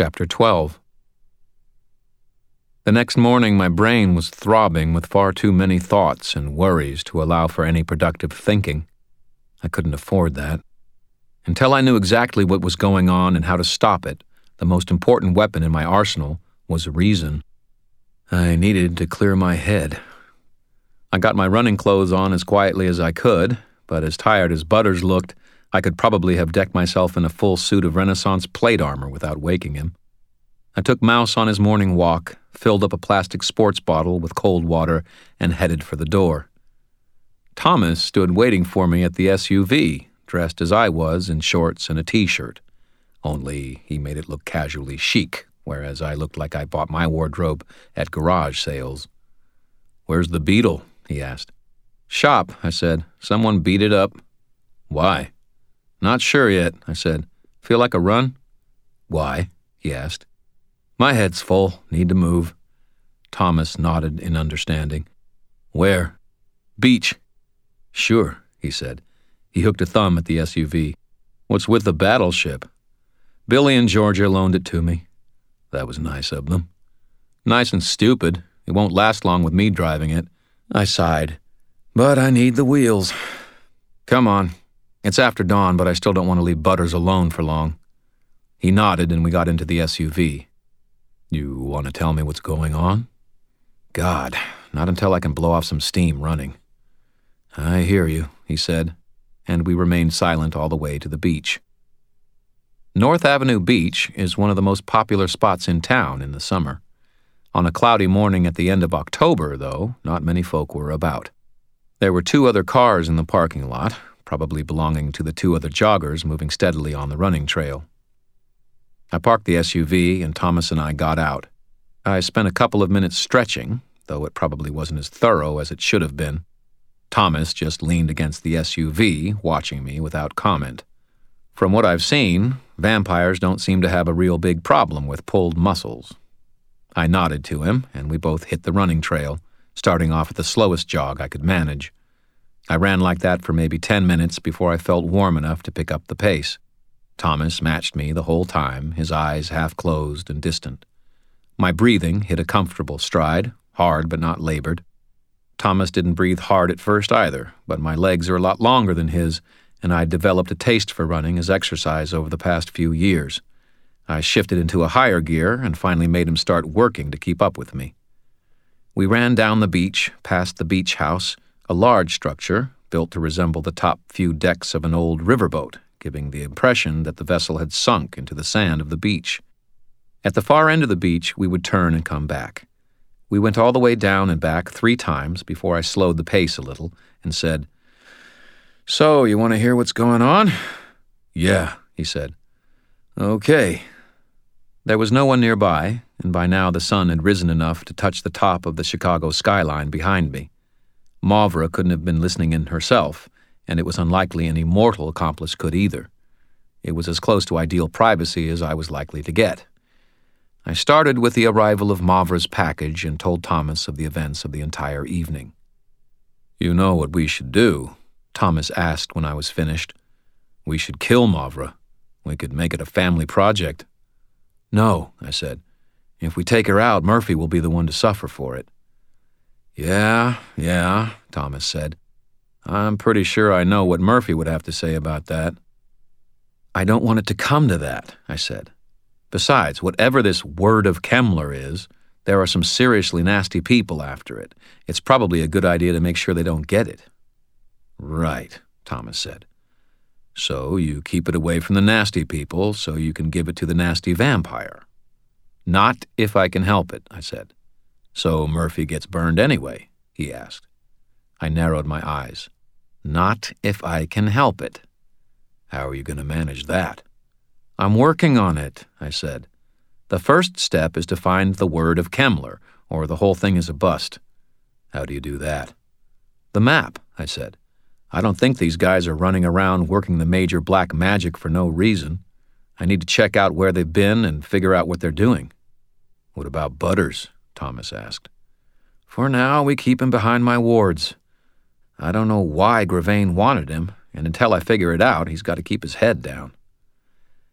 Chapter 12. The next morning my brain was throbbing with far too many thoughts and worries to allow for any productive thinking. I couldn't afford that. Until I knew exactly what was going on and how to stop it, the most important weapon in my arsenal was reason. I needed to clear my head. I got my running clothes on as quietly as I could, but as tired as Butters looked, I could probably have decked myself in a full suit of Renaissance plate armor without waking him. I took Mouse on his morning walk, filled up a plastic sports bottle with cold water, and headed for the door. Thomas stood waiting for me at the SUV, dressed as I was in shorts and a t-shirt. Only he made it look casually chic, whereas I looked like I bought my wardrobe at garage sales. "Where's the Beetle?" he asked. "Shop," I said. "Someone beat it up." "Why?" "Not sure yet," I said. "Feel like a run?" "Why?" he asked. "My head's full. Need to move." Thomas nodded in understanding. "Where?" "Beach." "Sure," he said. He hooked a thumb at the SUV. "What's with the battleship?" "Billy and Georgia loaned it to me." "That was nice of them." "Nice and stupid. It won't last long with me driving it." I sighed. "But I need the wheels." "Come on. It's after dawn, but I still don't want to leave Butters alone for long." He nodded and we got into the SUV. "You want to tell me what's going on?" "God, not until I can blow off some steam running." "I hear you," he said, and we remained silent all the way to the beach. North Avenue Beach is one of the most popular spots in town in the summer. On a cloudy morning at the end of October, though, not many folk were about. There were 2 other cars in the parking lot, probably belonging to the 2 other joggers moving steadily on the running trail. I parked the SUV and Thomas and I got out. I spent a couple of minutes stretching, though it probably wasn't as thorough as it should have been. Thomas just leaned against the SUV, watching me without comment. From what I've seen, vampires don't seem to have a real big problem with pulled muscles. I nodded to him, and we both hit the running trail, starting off at the slowest jog I could manage. I ran like that for maybe 10 minutes before I felt warm enough to pick up the pace. Thomas matched me the whole time, his eyes half closed and distant. My breathing hit a comfortable stride, hard but not labored. Thomas didn't breathe hard at first either, but my legs are a lot longer than his, and I'd developed a taste for running as exercise over the past few years. I shifted into a higher gear and finally made him start working to keep up with me. We ran down the beach, past the beach house, a large structure built to resemble the top few decks of an old riverboat, giving the impression that the vessel had sunk into the sand of the beach. At the far end of the beach, we would turn and come back. We went all the way down and back 3 times before I slowed the pace a little and said, "So, you want to hear what's going on?" "Yeah," he said. "Okay." There was no one nearby, and by now the sun had risen enough to touch the top of the Chicago skyline behind me. Mavra couldn't have been listening in herself, and it was unlikely any mortal accomplice could either. It was as close to ideal privacy as I was likely to get. I started with the arrival of Mavra's package and told Thomas of the events of the entire evening. "You know what we should do?" Thomas asked when I was finished. "We should kill Mavra. We could make it a family project." "No," I said. "If we take her out, Murphy will be the one to suffer for it." Yeah, Thomas said. "I'm pretty sure I know what Murphy would have to say about that." "I don't want it to come to that," I said. "Besides, whatever this word of Kemmler is, there are some seriously nasty people after it. It's probably a good idea to make sure they don't get it." "Right," Thomas said. "So you keep it away from the nasty people so you can give it to the nasty vampire." "Not if I can help it," I said. "So Murphy gets burned anyway?" he asked. I narrowed my eyes. "Not if I can help it." "How are you going to manage that?" "I'm working on it," I said. "The first step is to find the word of Kemmler, or the whole thing is a bust." "How do you do that?" "The map," I said. "I don't think these guys are running around working the major black magic for no reason. I need to check out where they've been and figure out what they're doing." "What about Butters?" Thomas asked. "For now, we keep him behind my wards. I don't know why Gravane wanted him, and until I figure it out, he's got to keep his head down."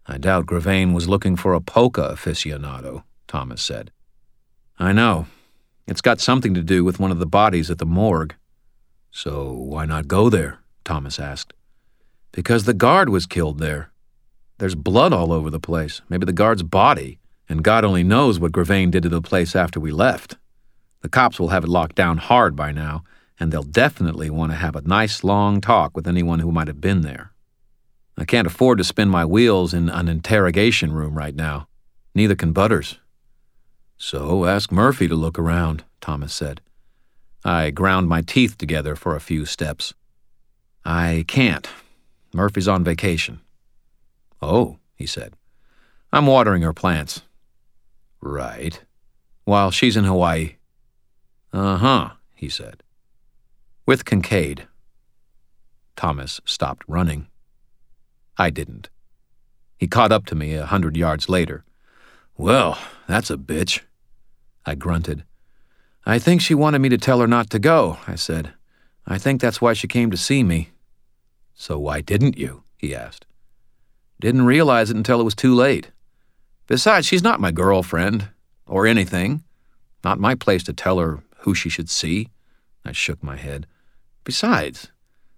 I doubt Gravane was looking for a polka aficionado, Thomas said. I know. It's got something to do with one of the bodies at the morgue. So why not go there? Thomas asked. Because the guard was killed there. There's blood all over the place, maybe the guard's body, and God only knows what Gravane did to the place after we left. The cops will have it locked down hard by now, and they'll definitely want to have a nice long talk with anyone who might have been there. I can't afford to spin my wheels in an interrogation room right now. Neither can Butters. So ask Murphy to look around, Thomas said. I ground my teeth together for a few steps. I can't. Murphy's on vacation. Oh, he said. I'm watering her plants. Right. While she's in Hawaii. Uh-huh, he said. With Kincaid. Thomas stopped running. I didn't. He caught up to me 100 yards later. Well, that's a bitch. I grunted. I think she wanted me to tell her not to go, I said. I think that's why she came to see me. So why didn't you? He asked. Didn't realize it until it was too late. Besides, she's not my girlfriend, or anything. Not my place to tell her who she should see. I shook my head. Besides,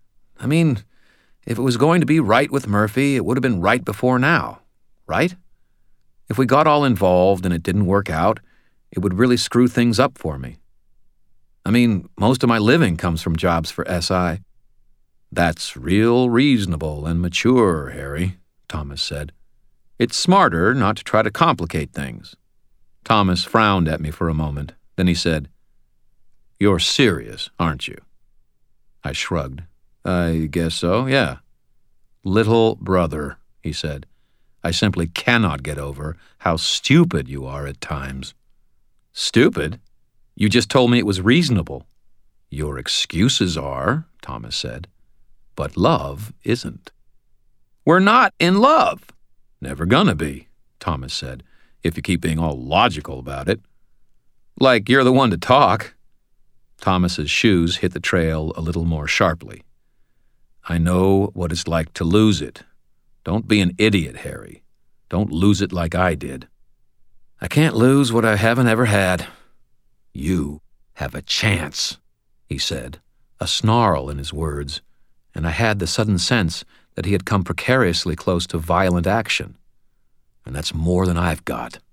if it was going to be right with Murphy, it would have been right before now, right? If we got all involved and it didn't work out, it would really screw things up for me. Most of my living comes from jobs for SI. That's real reasonable and mature, Harry, Thomas said. It's smarter not to try to complicate things. Thomas frowned at me for a moment. Then he said, You're serious, aren't you? I shrugged. I guess so, yeah. Little brother, he said. I simply cannot get over how stupid you are at times. Stupid? You just told me it was reasonable. Your excuses are, Thomas said, but love isn't. We're not in love. Never gonna be, Thomas said, if you keep being all logical about it. Like you're the one to talk. Thomas's shoes hit the trail a little more sharply. I know what it's like to lose it. Don't be an idiot, Harry. Don't lose it like I did. I can't lose what I haven't ever had. You have a chance, he said, a snarl in his words, and I had the sudden sense that he had come precariously close to violent action. And that's more than I've got.